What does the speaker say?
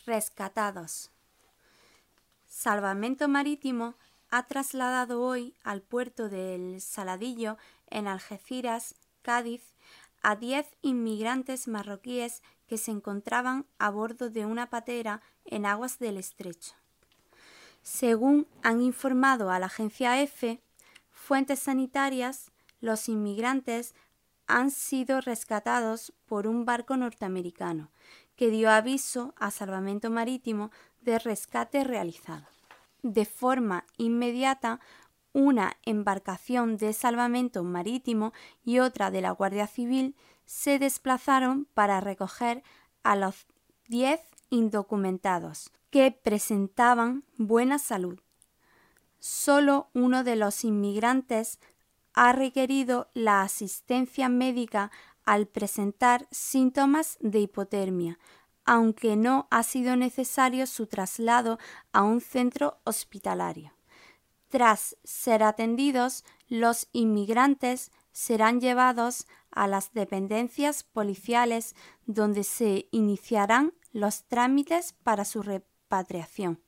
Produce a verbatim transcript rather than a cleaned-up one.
Rescatados. Salvamento Marítimo ha trasladado hoy al puerto del Saladillo, en Algeciras, Cádiz, a diez inmigrantes marroquíes que se encontraban a bordo de una patera en aguas del estrecho. Según han informado a la agencia EFE, fuentes sanitarias, los inmigrantes han sido rescatados por un barco norteamericano que dio aviso a Salvamento Marítimo de rescate realizado. De forma inmediata, una embarcación de salvamento marítimo y otra de la Guardia Civil se desplazaron para recoger a los diez indocumentados que presentaban buena salud. Solo uno de los inmigrantes ha requerido la asistencia médica al presentar síntomas de hipotermia, aunque no ha sido necesario su traslado a un centro hospitalario. Tras ser atendidos, los inmigrantes serán llevados a las dependencias policiales donde se iniciarán los trámites para su repatriación.